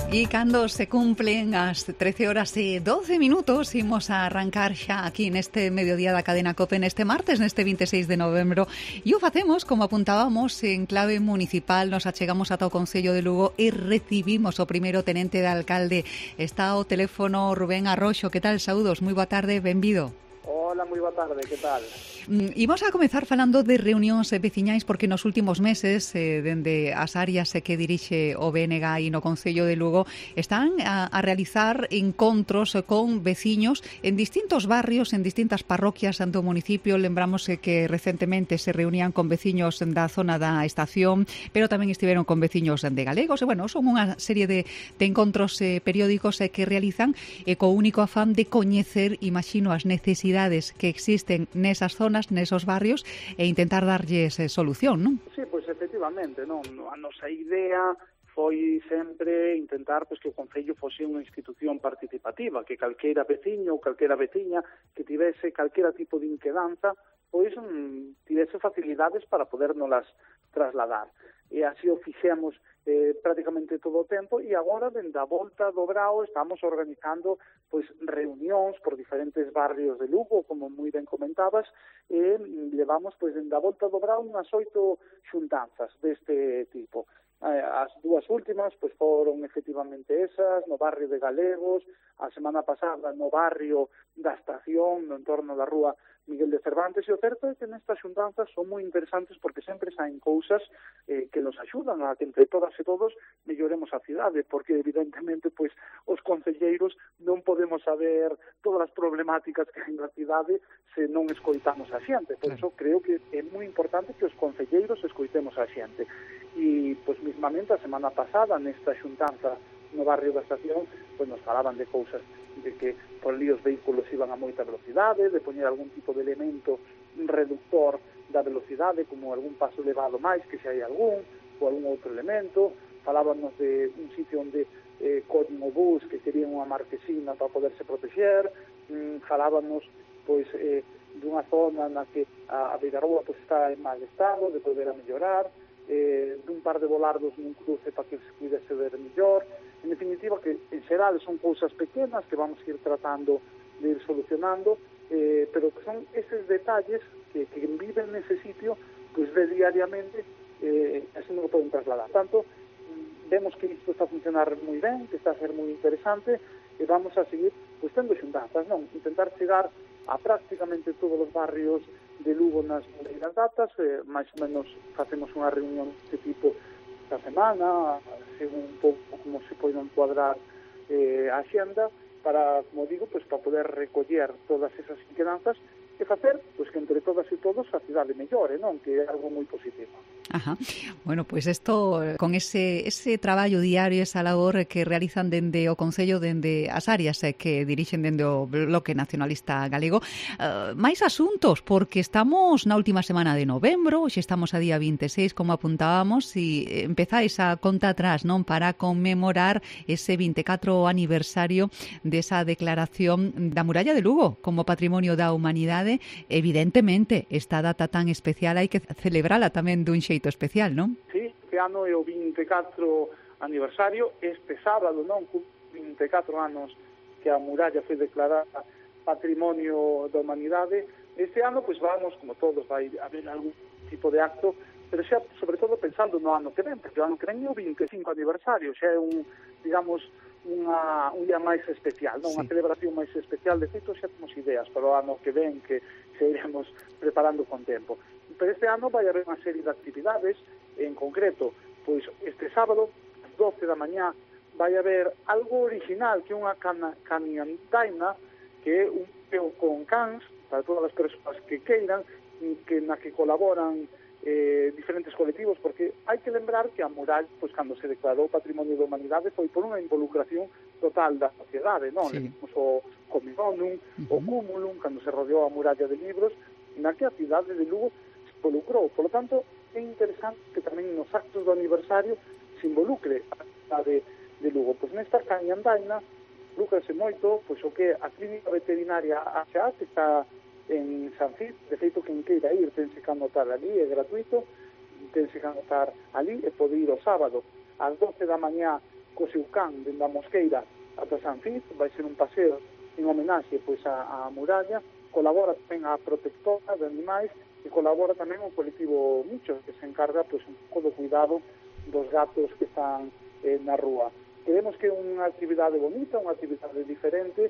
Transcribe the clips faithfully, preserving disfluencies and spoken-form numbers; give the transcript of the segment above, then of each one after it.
E cando se cumplen as trece horas e doce minutos, imos a arrancar xa aquí neste mediodía da cadena COPE neste martes, neste vinte e seis de novembro. E o facemos, como apuntábamos, en clave municipal. Nos achegamos ata o Concello de Lugo e recibimos o primeiro tenente de alcalde. Está ao teléfono Rubén Arroxo. Que tal? Saúdos, moi boa tarde, benvido. Hola, moi boa tarde, que tal? Imos a comezar falando de reunións veciñais porque nos últimos meses, eh, dende as áreas que dirixe o B N G aí no Concello de Lugo, están a, a realizar encontros con veciños en distintos barrios, en distintas parroquias do municipio. Lembramos que recentemente se reunían con veciños da zona da estación, pero tamén estiveron con veciños de galegos. E, bueno, son unha serie de, de encontros eh, periódicos eh, que realizan eh, co único afán de coñecer, imagino, as necesidades que existen nesas zonas, nesos barrios, e intentar darlles eh, solución, non? Sí, pois efectivamente, non? A nosa idea foi sempre intentar pois, que o Concello fose unha institución participativa, que calquera veciño ou calquera veciña que tivese calquera tipo de inquedanza, pois mm, tivese facilidades para podernolas trasladar. E así o fixemos eh, prácticamente todo o tempo, e agora, dende a volta do Brao, estamos organizando pois reunións por diferentes barrios de Lugo, como moi ben comentabas, e levamos pois dende a volta do Brao unhas oito xuntanzas deste tipo. As dúas últimas pois foron efectivamente esas, no barrio de Galegos, a semana pasada no barrio da Estación, no entorno da rúa Miguel de Cervantes, e o certo é que nestas xuntanzas son moi interesantes porque sempre saen cousas eh, que nos axudan a que entre todas e todos melloremos a cidade, porque evidentemente pois os concelleiros non podemos saber todas as problemáticas que hai na cidade se non escoitamos a xente. Por iso creo que é moi importante que os concelleiros escoitemos a xente. E, pois, mismamente, a semana pasada, nesta xuntanza no barrio da Estación, pois nos falaban de cousas de que por ali os vehículos iban a moita velocidade, de poñer algún tipo de elemento reductor da velocidade, como algún paso elevado máis, que se hai algún, ou algún outro elemento. Falábamos de un sitio onde eh, collen o bus, que querían unha marquesina para poderse proteger. Mm, falábamos, pois, eh, dunha zona na que a, a Vigarroa pois, está en mal estado, de poder a mellorar, eh, dun par de volardos nun cruce para que se pudese ver mellor. En definitiva, que en xeral son cousas pequenas que vamos a ir tratando de ir solucionando, eh, pero que son eses detalles que, que viven nese sitio, pois ve diariamente, eh, así non o poden trasladar. Tanto, vemos que isto está a funcionar moi ben, que está a ser moi interesante, e vamos a seguir pois, tendo xuntanzas, non? Intentar chegar a prácticamente todos os barrios de Lugo nas primeiras datas, eh, máis ou menos facemos unha reunión deste tipo esta semana, según un pouco como se pode encuadrar eh, a xenda, para, como digo, pues, para poder recoller todas esas inquedanzas e facer pois, que entre todas e todos a cidade mellore, non? Que é algo moi positivo. Ajá. Bueno, pues esto, con ese ese traballo diario, esa labor que realizan dende o Concello, dende as áreas eh, que dirixen dende o Bloque Nacionalista Galego, uh, máis asuntos, porque estamos na última semana de novembro, hoxe estamos a día vinte e seis, como apuntábamos, e empezáis a conta atrás, non? Para conmemorar ese vinte e catro aniversario desa declaración da Muralla de Lugo como Patrimonio da Humanidade. Evidentemente, esta data tan especial hai que celebrala tamén dun xeito especial, non? Sí, este ano é o vinte e catro aniversario, este sábado, non? vinte e catro anos que a muralla foi declarada Patrimonio da Humanidade. Este ano, pois vamos, como todos, vai haber algún tipo de acto, pero xa, sobre todo, pensando no ano que ven, porque o ano que ven é o vinte e cinco aniversario, xa é un, digamos, unha, un día máis especial, non? Sí. Unha celebración máis especial. De feito, xa temos ideas para o ano que ven que se iremos preparando con tempo. Pero este ano vai haber unha serie de actividades, en concreto, pois este sábado, ás doce da mañá, vai haber algo original, que é unha cana, caniandaina, que é un peo con cans, para todas as persoas que queiran, que na que colaboran eh, diferentes colectivos, porque hai que lembrar que a muralla, pois, cando se declarou Patrimonio da Humanidade, foi por unha involucración total da sociedade, non? Sí. Levamos o Cominonum, uh-huh. o Cúmulum, cando se rodeou a muralla de libros, na que a cidade de Lugo se involucrou. Por lo tanto, é interesante que tamén nos actos do aniversario se involucre a cidade de Lugo. Pois nesta cañandaina, lucrase moito, pois o que a clínica veterinaria A X A, que está en San Cid, de feito, quen queira ir, tense que anotar ali, é gratuito, tense que anotar ali, e pode ir o sábado, ás doce da mañá, co seu can dende a Mosqueira ata San Cid, vai ser un paseo en homenaxe pois a, a muralla. Colabora tamén a protectora de animais e colabora tamén o colectivo Michos, que se encarga pois un pouco do cuidado dos gatos que están eh, na rúa. Queremos que é unha actividade bonita, unha actividade diferente,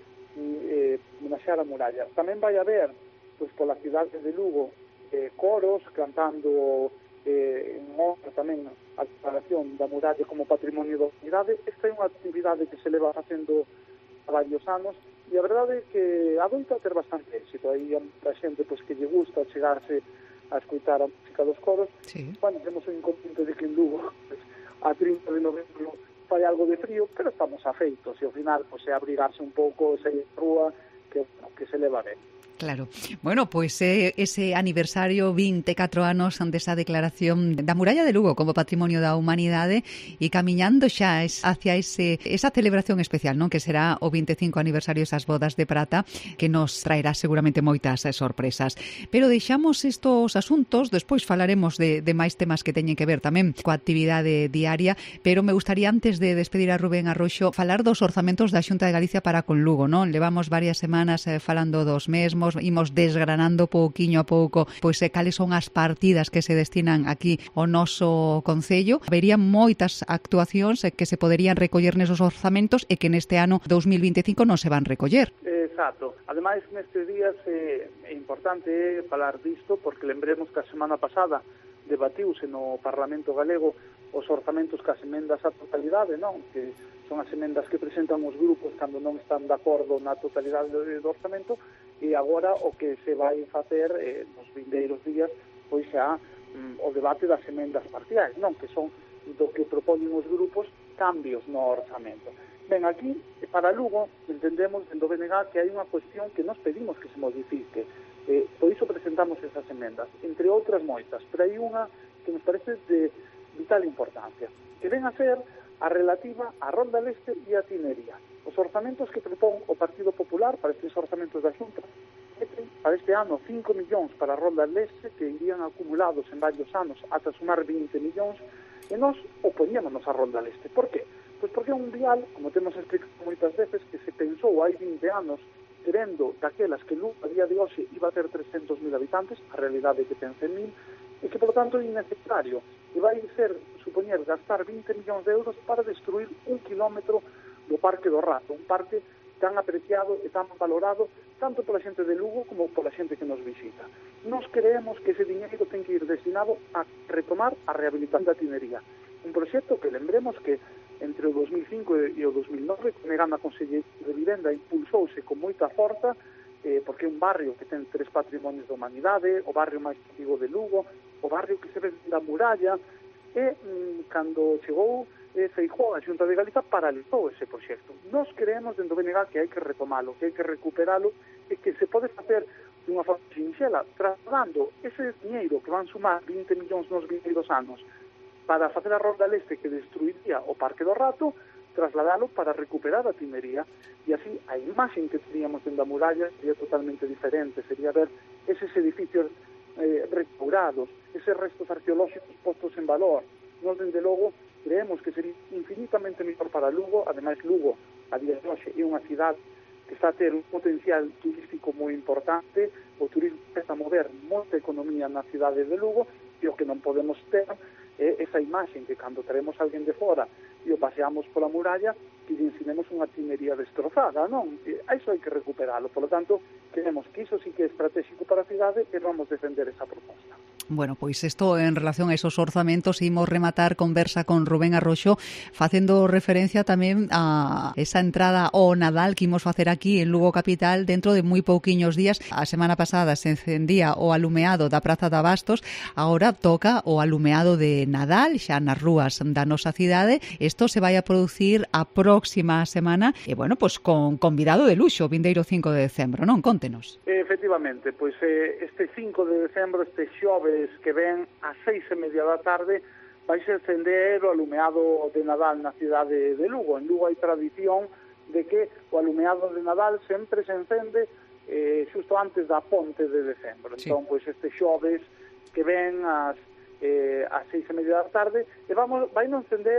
e eh, homenaxear a muralla. Tamén vai haber pois pola cidade de Lugo eh, coros cantando eh, en honra tamén a declaración da muralla como patrimonio da humanidade. Esta é unha actividade que se leva facendo a varios anos e a verdade é que adoita ter bastante éxito. Aí a xente pois, que lle gusta chegarse a escutar a música dos coros. Sí. Bueno, temos un inconveniente de que en Lugo pues, a trinta de novembro fai algo de frío, pero estamos afeitos e ao final pues, é abrigarse un pouco, sair a rúa, que, que se leva ben. Claro. Bueno, pois pues, eh, ese aniversario vinte e catro anos desa declaración da muralla de Lugo como patrimonio da humanidade e camiñando xa es, hacia ese, esa celebración especial, non, que será o vinte e cinco aniversario esas bodas de prata, que nos traerá seguramente moitas eh, sorpresas. Pero deixamos estos asuntos, despois falaremos de, de máis temas que teñen que ver tamén coa actividade diaria, pero me gustaría antes de despedir a Rubén Arroxo falar dos orzamentos da Xunta de Galicia para con Lugo, non? Levamos varias semanas eh, falando dos mesmos, imos desgranando pouquiño a pouco pois eh, cales son as partidas que se destinan aquí ao noso concello. Habería moitas actuacións eh, que se poderían recoller nesos orzamentos e que neste ano dous mil vinte e cinco non se van recoller. Exacto. Ademais, nestes días eh, é importante falar disto porque lembremos que a semana pasada debatiuse no Parlamento Galego os orzamentos cas emendas á totalidade, non? Que son as emendas que presentan os grupos cando non están de acordo na totalidade do, do orzamento, e agora o que se vai facer eh, nos vindeiros días pois xa mm, o debate das emendas parciais, non? Que son do que propoñen os grupos cambios no orzamento. Ben, aquí, para Lugo, entendemos dentro do B N G que hai unha cuestión que nos pedimos que se modifique. Eh, por iso presentamos esas emendas, entre outras moitas, pero hai unha que nos parece de vital importancia, que ven a ser a relativa á Ronda Leste e a Tinería. Os orzamentos que propón o Partido Popular para estes orzamentos da Xunta para este ano cinco millóns para a Ronda Leste, que irían acumulados en varios anos ata sumar vinte millóns, e nós opoñémonos a Ronda Leste. Por qué? Pois porque é un vial, como temos explicado moitas veces, que se pensou hai vinte anos querendo daquelas que Lugo a día de hoxe iba a ter trescentos mil habitantes, a realidade é que ten cen mil, e que, por tanto, é innecesario. E vai ser, supoñer, gastar vinte millóns de euros para destruir un kilómetro do Parque do Rato, un parque tan apreciado e tan valorado tanto pola xente de Lugo como pola xente que nos visita. Nos creemos que ese diñeiro ten que ir destinado a retomar a rehabilitación da Tinería. Un proxecto que lembremos que entre o dos mil cinco e o dos mil nove, negando a Consellería de Vivenda, impulsouse con moita forza, eh, porque é un barrio que ten tres patrimonios da humanidade, o barrio máis antigo de Lugo, o barrio que se ve da muralla, e mm, cando chegou eh, Feijóo a Xunta de Galiza paralizou ese proxecto. Nos creemos dentro do B N G que hai que retomalo, que hai que recuperalo e que se pode facer de unha forma sinxela, trasladando ese dinheiro que van sumar vinte millóns nos vindeiros anos para facer a Ronda Leste que destruiría o Parque do Rato, trasladalo para recuperar a Tinería, e así a imaxe que teníamos dentro da muralla sería totalmente diferente, sería ver eses edificios eh, restaurados, eses restos arqueolóxicos postos en valor. Nos, dende logo, creemos que sería infinitamente mellor para Lugo. Ademais, Lugo, a día de hoxe, é unha cidade que está a ter un potencial turístico moi importante, o turismo está a mover moita economía na cidade de Lugo, e o que non podemos ter é esa imaxe que cando traemos alguén de fora e o paseamos pola muralla, que lle ensinemos unha Tinería destrozada, non? E a iso hai que recuperalo. Por lo tanto, queremos que iso sí que é estratégico para a cidade e vamos defender esa proposta. Bueno, pois isto en relación a esos orzamentos imos rematar conversa con Rubén Arroxo facendo referencia tamén a esa entrada ao Nadal que imos facer aquí en Lugo Capital dentro de moi pouquiños días. A semana pasada se encendía o alumeado da Praza de Abastos, agora toca o alumeado de Nadal xa nas rúas da nosa cidade. Isto se vai a producir a próxima semana e, bueno, pois con convidado de luxo, vindeiro cinco de decembro, non? Contenos. Efectivamente, pois eh, este cinco de decembro, este xoves que ven ás seis e media da tarde, vai ser encender o alumeado de Nadal na cidade de Lugo. En Lugo hai tradición de que o alumeado de Nadal sempre se encende eh, xusto antes da ponte de decembro. Sí. Entón, pois este xoves que ven ás, eh, ás seis e media da tarde, e vamos, vai non encender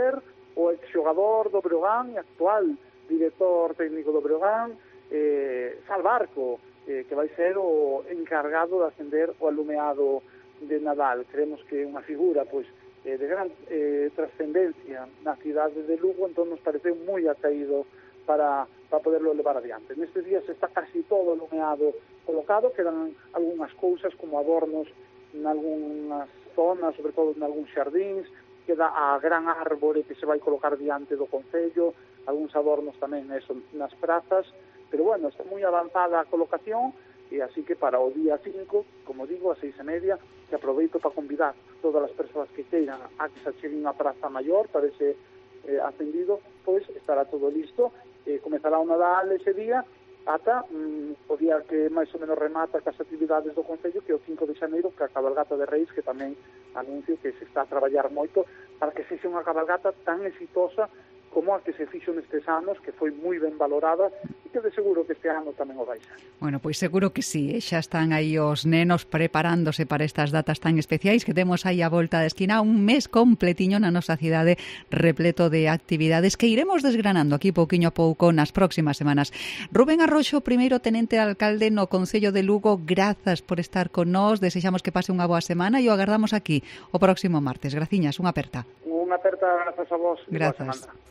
o exxogador do Breogán e actual director técnico do Breogán, eh, Sal Barco, eh, que vai ser o encargado de acender o alumeado de Nadal. Creemos que é unha figura pois, eh, de gran eh, trascendencia na cidade de Lugo, entón nos pareceu moi acaído para, para poderlo levar adiante. Nestes días está casi todo alumeado colocado, quedan algunhas cousas como adornos en algunhas zonas, sobre todo en algúns xardíns, queda a gran árbore que se vai colocar diante do Concello, algúns adornos tamén eso, nas prazas, pero bueno, está moi avanzada a colocación, e así que para o día cinco, como digo, a seis e media, que aproveito para convidar todas as persoas que queiran a que se acheguen a Praza Maior para ese eh, acendido, pois estará todo listo, eh, comezará o Nadal ese día, ata mm, o día que máis ou menos remata as actividades do Concello, que é o cinco de xaneiro, que é a cabalgata de Reis, que tamén anuncio que se está a traballar moito para que sexa unha cabalgata tan exitosa como a que se fixo nestes anos, que foi moi ben valorada e que de seguro que este ano tamén o vai ser. Bueno, pois seguro que sí, xa están aí os nenos preparándose para estas datas tan especiais que temos aí a volta da esquina, un mes completiño na nosa cidade repleto de actividades que iremos desgranando aquí pouquiño a pouco nas próximas semanas. Rubén Arroxo, primeiro tenente alcalde no Concello de Lugo, grazas por estar con nós, desexamos que pase unha boa semana e o agardamos aquí o próximo martes. Graciñas, unha aperta. Unha aperta, grazas a vos. Grazas.